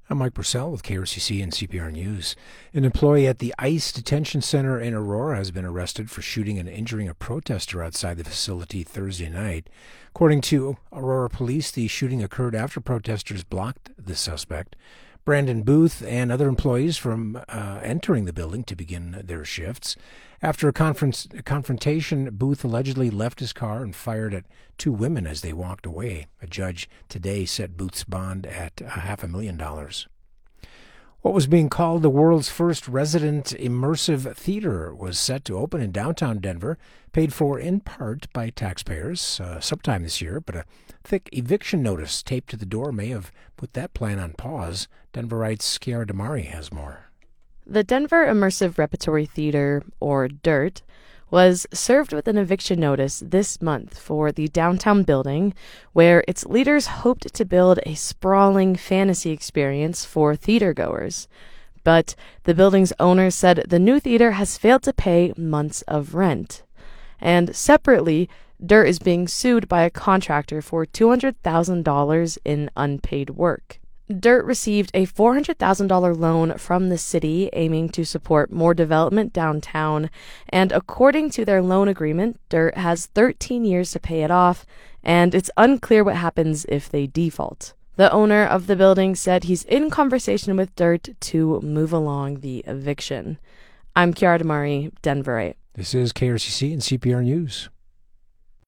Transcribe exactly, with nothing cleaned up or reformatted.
I'm Mike Purcell with K R C C and C P R News. An employee at the ICE detention center in Aurora has been arrested for shooting and injuring a protester outside the facility Thursday night. According to Aurora police, the shooting occurred after protesters blocked the suspect, Brandon Booth, and other employees from uh, entering the building to begin their shifts. After a, conference, a confrontation, Booth allegedly left his car and fired at two women as they walked away. A judge today set Booth's bond at a half a million dollars. What was being called the world's first resident immersive theater was set to open in downtown Denver, paid for in part by taxpayers uh, sometime this year, but a thick eviction notice taped to the door may have put that plan on pause. Denverites Chiara Damari has more. The Denver Immersive Repertory Theater, or DIRT, was served with an eviction notice this month for the downtown building, where its leaders hoped to build a sprawling fantasy experience for theatergoers. But the building's owner said the new theater has failed to pay months of rent. And separately, DIRT is being sued by a contractor for two hundred thousand dollars in unpaid work. DIRT received a four hundred thousand dollars loan from the city aiming to support more development downtown, and according to their loan agreement, DIRT has thirteen years to pay it off, and it's unclear what happens if they default. The owner of the building said he's in conversation with DIRT to move along the eviction. I'm Chiara Damari, Denverite. This is K R C C and C P R News.